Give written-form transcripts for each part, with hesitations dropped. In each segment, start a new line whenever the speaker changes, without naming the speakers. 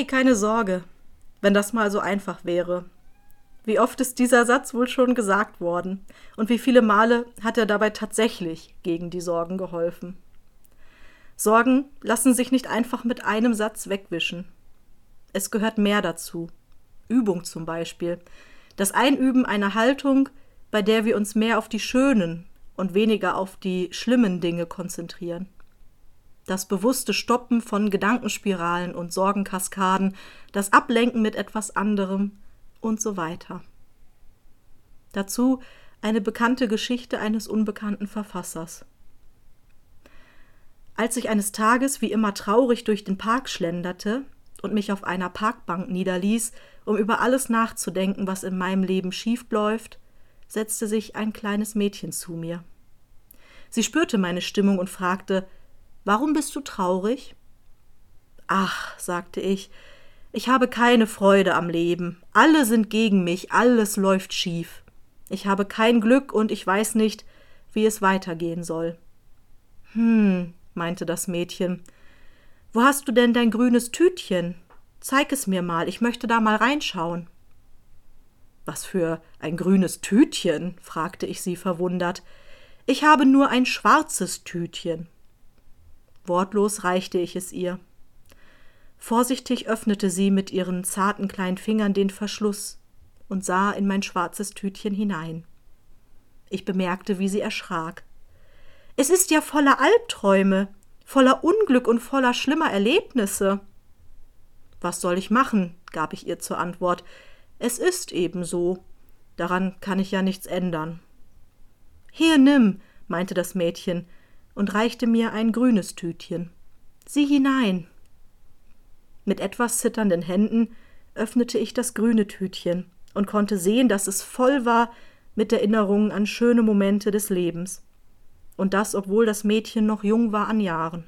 Hey, keine Sorge, wenn das mal so einfach wäre. Wie oft ist dieser Satz wohl schon gesagt worden und wie viele Male hat er dabei tatsächlich gegen die Sorgen geholfen? Sorgen lassen sich nicht einfach mit einem Satz wegwischen. Es gehört mehr dazu. Übung zum Beispiel. Das Einüben einer Haltung, bei der wir uns mehr auf die schönen und weniger auf die schlimmen Dinge konzentrieren. Das bewusste Stoppen von Gedankenspiralen und Sorgenkaskaden, das Ablenken mit etwas anderem und so weiter. Dazu eine bekannte Geschichte eines unbekannten Verfassers. Als ich eines Tages wie immer traurig durch den Park schlenderte und mich auf einer Parkbank niederließ, um über alles nachzudenken, was in meinem Leben schief läuft, setzte sich ein kleines Mädchen zu mir. Sie spürte meine Stimmung und fragte: »Warum bist du traurig?« »Ach«, sagte ich habe keine Freude am Leben. Alle sind gegen mich, alles läuft schief. Ich habe kein Glück und ich weiß nicht, wie es weitergehen soll.« Meinte das Mädchen. »Wo hast du denn dein grünes Tütchen? Zeig es mir mal, ich möchte da mal reinschauen.« »Was für ein grünes Tütchen?«, fragte ich sie verwundert. »Ich habe nur ein schwarzes Tütchen.« Wortlos reichte ich es ihr. Vorsichtig öffnete sie mit ihren zarten kleinen Fingern den Verschluss und sah in mein schwarzes Tütchen hinein. Ich bemerkte, wie sie erschrak. »Es ist ja voller Albträume, voller Unglück und voller schlimmer Erlebnisse.« »Was soll ich machen?«, gab ich ihr zur Antwort. »Es ist eben so. Daran kann ich ja nichts ändern.« »Hier, nimm«, meinte das Mädchen und reichte mir ein grünes Tütchen. »Sieh hinein.« Mit etwas zitternden Händen öffnete ich das grüne Tütchen und konnte sehen, dass es voll war mit Erinnerungen an schöne Momente des Lebens. Und das, obwohl das Mädchen noch jung war an Jahren.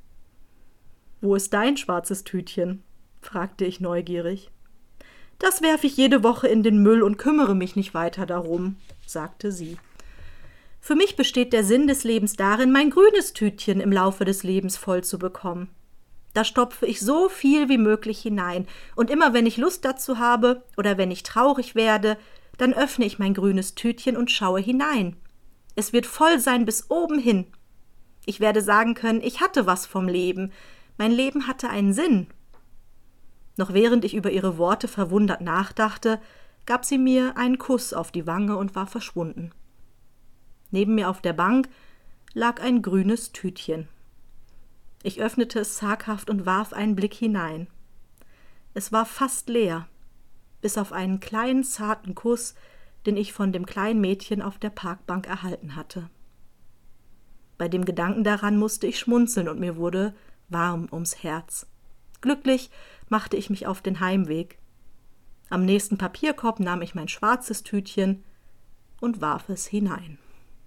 »Wo ist dein schwarzes Tütchen?«, fragte ich neugierig. »Das werfe ich jede Woche in den Müll und kümmere mich nicht weiter darum«, sagte sie. »Für mich besteht der Sinn des Lebens darin, mein grünes Tütchen im Laufe des Lebens voll zu bekommen. Da stopfe ich so viel wie möglich hinein, und immer wenn ich Lust dazu habe oder wenn ich traurig werde, dann öffne ich mein grünes Tütchen und schaue hinein. Es wird voll sein bis oben hin. Ich werde sagen können, ich hatte was vom Leben. Mein Leben hatte einen Sinn.« Noch während ich über ihre Worte verwundert nachdachte, gab sie mir einen Kuss auf die Wange und war verschwunden. Neben mir auf der Bank lag ein grünes Tütchen. Ich öffnete es zaghaft und warf einen Blick hinein. Es war fast leer, bis auf einen kleinen zarten Kuss, den ich von dem kleinen Mädchen auf der Parkbank erhalten hatte. Bei dem Gedanken daran musste ich schmunzeln und mir wurde warm ums Herz. Glücklich machte ich mich auf den Heimweg. Am nächsten Papierkorb nahm ich mein schwarzes Tütchen und warf es hinein.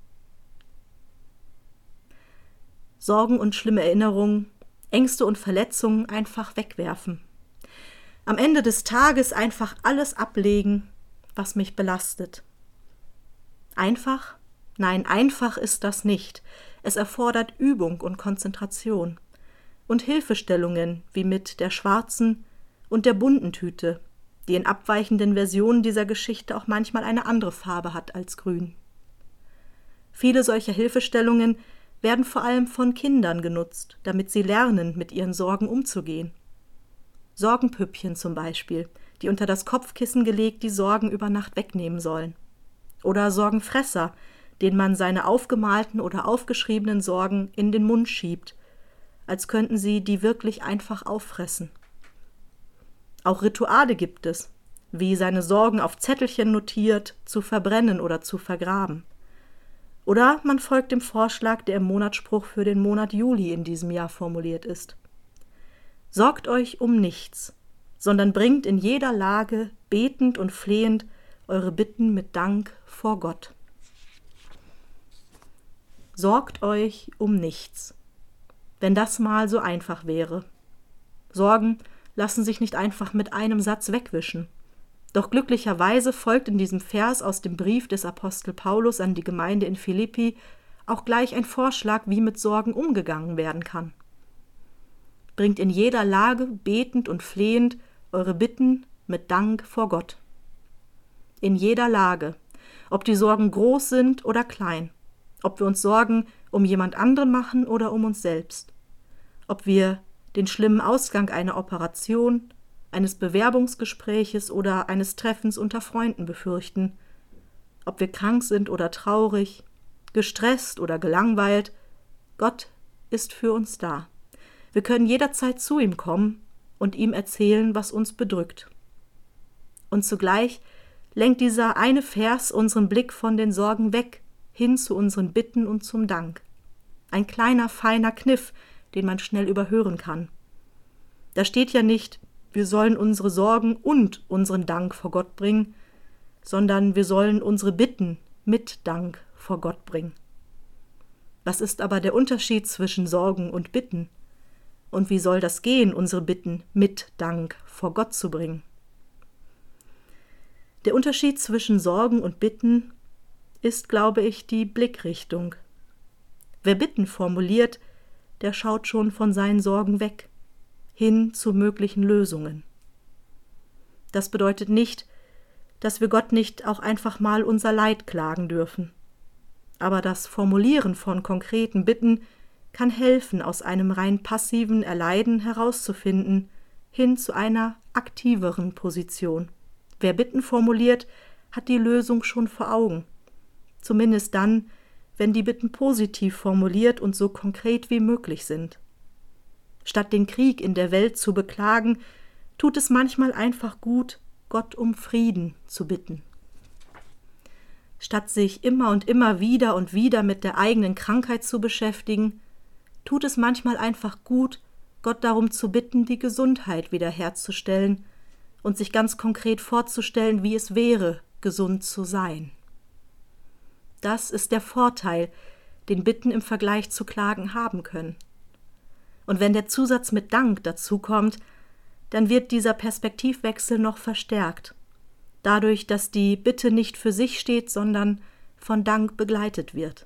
Sorgen und schlimme Erinnerungen, Ängste und Verletzungen einfach wegwerfen. Am Ende des Tages einfach alles ablegen, was mich belastet. Einfach? Nein, einfach ist das nicht. Es erfordert Übung und Konzentration und Hilfestellungen wie mit der schwarzen und der bunten Tüte, die in abweichenden Versionen dieser Geschichte auch manchmal eine andere Farbe hat als grün. Viele solcher Hilfestellungen werden vor allem von Kindern genutzt, damit sie lernen, mit ihren Sorgen umzugehen. Sorgenpüppchen zum Beispiel, die unter das Kopfkissen gelegt die Sorgen über Nacht wegnehmen sollen. Oder Sorgenfresser, denen man seine aufgemalten oder aufgeschriebenen Sorgen in den Mund schiebt, als könnten sie die wirklich einfach auffressen. Auch Rituale gibt es, wie seine Sorgen auf Zettelchen notiert, zu verbrennen oder zu vergraben. Oder man folgt dem Vorschlag, der im Monatsspruch für den Monat Juli in diesem Jahr formuliert ist. Sorgt euch um nichts, sondern bringt in jeder Lage betend und flehend eure Bitten mit Dank vor Gott. Sorgt euch um nichts. Wenn das mal so einfach wäre. Sorgen lassen sich nicht einfach mit einem Satz wegwischen. Doch glücklicherweise folgt in diesem Vers aus dem Brief des Apostel Paulus an die Gemeinde in Philippi auch gleich ein Vorschlag, wie mit Sorgen umgegangen werden kann. bringt in jeder Lage betend und flehend eure Bitten mit Dank vor Gott. In jeder Lage, ob die Sorgen groß sind oder klein, ob wir uns Sorgen um jemand anderen machen oder um uns selbst, ob wir den schlimmen Ausgang einer Operation, eines Bewerbungsgespräches oder eines Treffens unter Freunden befürchten, ob wir krank sind oder traurig, gestresst oder gelangweilt, Gott ist für uns da. Wir können jederzeit zu ihm kommen und ihm erzählen, was uns bedrückt. Und zugleich lenkt dieser eine Vers unseren Blick von den Sorgen weg, hin zu unseren Bitten und zum Dank. Ein kleiner, feiner Kniff, den man schnell überhören kann. Da steht ja nicht, wir sollen unsere Sorgen und unseren Dank vor Gott bringen, sondern wir sollen unsere Bitten mit Dank vor Gott bringen. Was ist aber der Unterschied zwischen Sorgen und Bitten? Und wie soll das gehen, unsere Bitten mit Dank vor Gott zu bringen? Der Unterschied zwischen Sorgen und Bitten ist, glaube ich, die Blickrichtung. Wer Bitten formuliert, der schaut schon von seinen Sorgen weg, hin zu möglichen Lösungen. Das bedeutet nicht, dass wir Gott nicht auch einfach mal unser Leid klagen dürfen. Aber das Formulieren von konkreten Bitten kann helfen, aus einem rein passiven Erleiden herauszufinden, hin zu einer aktiveren Position. Wer Bitten formuliert, hat die Lösung schon vor Augen. Zumindest dann, wenn die Bitten positiv formuliert und so konkret wie möglich sind. Statt den Krieg in der Welt zu beklagen, tut es manchmal einfach gut, Gott um Frieden zu bitten. Statt sich immer und immer wieder und wieder mit der eigenen Krankheit zu beschäftigen, tut es manchmal einfach gut, Gott darum zu bitten, die Gesundheit wiederherzustellen und sich ganz konkret vorzustellen, wie es wäre, gesund zu sein. Das ist der Vorteil, den Bitten im Vergleich zu Klagen haben können. Und wenn der Zusatz mit Dank dazukommt, dann wird dieser Perspektivwechsel noch verstärkt, dadurch, dass die Bitte nicht für sich steht, sondern von Dank begleitet wird.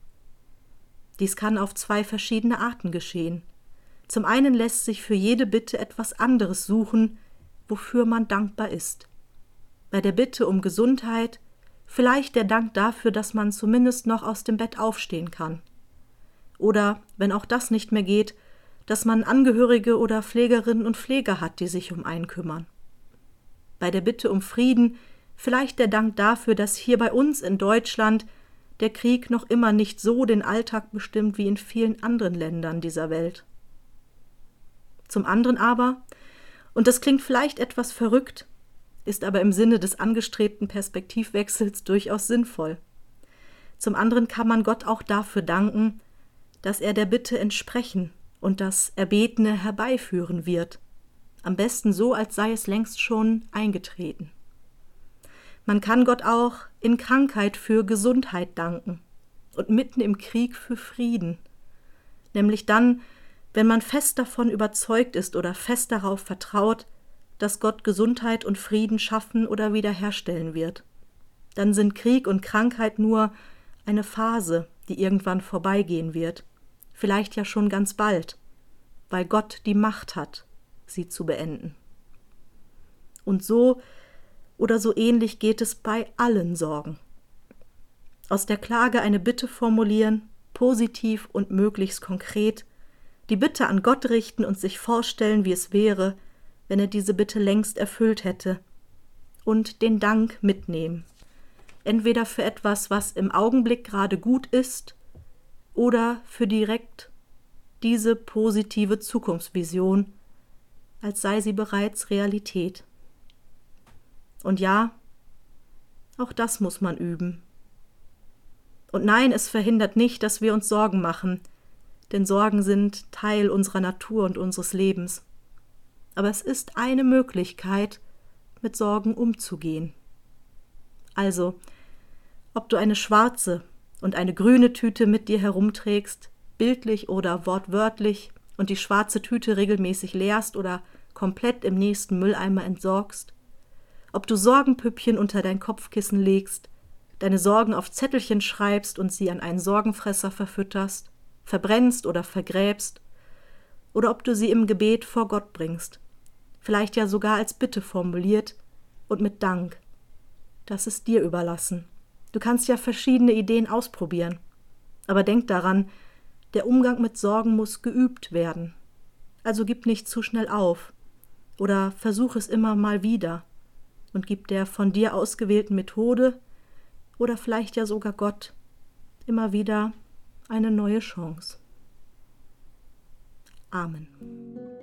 Dies kann auf zwei verschiedene Arten geschehen. Zum einen lässt sich für jede Bitte etwas anderes suchen, wofür man dankbar ist. Bei der Bitte um Gesundheit vielleicht der Dank dafür, dass man zumindest noch aus dem Bett aufstehen kann. Oder, wenn auch das nicht mehr geht, dass man Angehörige oder Pflegerinnen und Pfleger hat, die sich um einen kümmern. Bei der Bitte um Frieden vielleicht der Dank dafür, dass hier bei uns in Deutschland der Krieg noch immer nicht so den Alltag bestimmt wie in vielen anderen Ländern dieser Welt. Zum anderen aber, und das klingt vielleicht etwas verrückt, ist aber im Sinne des angestrebten Perspektivwechsels durchaus sinnvoll. Zum anderen kann man Gott auch dafür danken, dass er der Bitte entsprechen und das Erbetene herbeiführen wird, am besten so, als sei es längst schon eingetreten. Man kann Gott auch in Krankheit für Gesundheit danken und mitten im Krieg für Frieden, nämlich dann, wenn man fest davon überzeugt ist oder fest darauf vertraut, dass Gott Gesundheit und Frieden schaffen oder wiederherstellen wird. Dann sind Krieg und Krankheit nur eine Phase, die irgendwann vorbeigehen wird, vielleicht ja schon ganz bald, weil Gott die Macht hat, sie zu beenden. Und so oder so ähnlich geht es bei allen Sorgen. Aus der Klage eine Bitte formulieren, positiv und möglichst konkret, die Bitte an Gott richten und sich vorstellen, wie es wäre, wenn er diese Bitte längst erfüllt hätte, und den Dank mitnehmen, entweder für etwas, was im Augenblick gerade gut ist, oder für direkt diese positive Zukunftsvision, als sei sie bereits Realität. Und ja, auch das muss man üben. Und nein, es verhindert nicht, dass wir uns Sorgen machen, denn Sorgen sind Teil unserer Natur und unseres Lebens. Aber es ist eine Möglichkeit, mit Sorgen umzugehen. Also, ob du eine schwarze und eine grüne Tüte mit dir herumträgst, bildlich oder wortwörtlich, und die schwarze Tüte regelmäßig leerst oder komplett im nächsten Mülleimer entsorgst, ob du Sorgenpüppchen unter dein Kopfkissen legst, deine Sorgen auf Zettelchen schreibst und sie an einen Sorgenfresser verfütterst, verbrennst oder vergräbst, oder ob du sie im Gebet vor Gott bringst. Vielleicht ja sogar als Bitte formuliert und mit Dank. Das ist dir überlassen. Du kannst ja verschiedene Ideen ausprobieren. Aber denk daran, der Umgang mit Sorgen muss geübt werden. Also gib nicht zu schnell auf. Oder versuch es immer mal wieder. Und gib der von dir ausgewählten Methode oder vielleicht ja sogar Gott immer wieder eine neue Chance. Amen.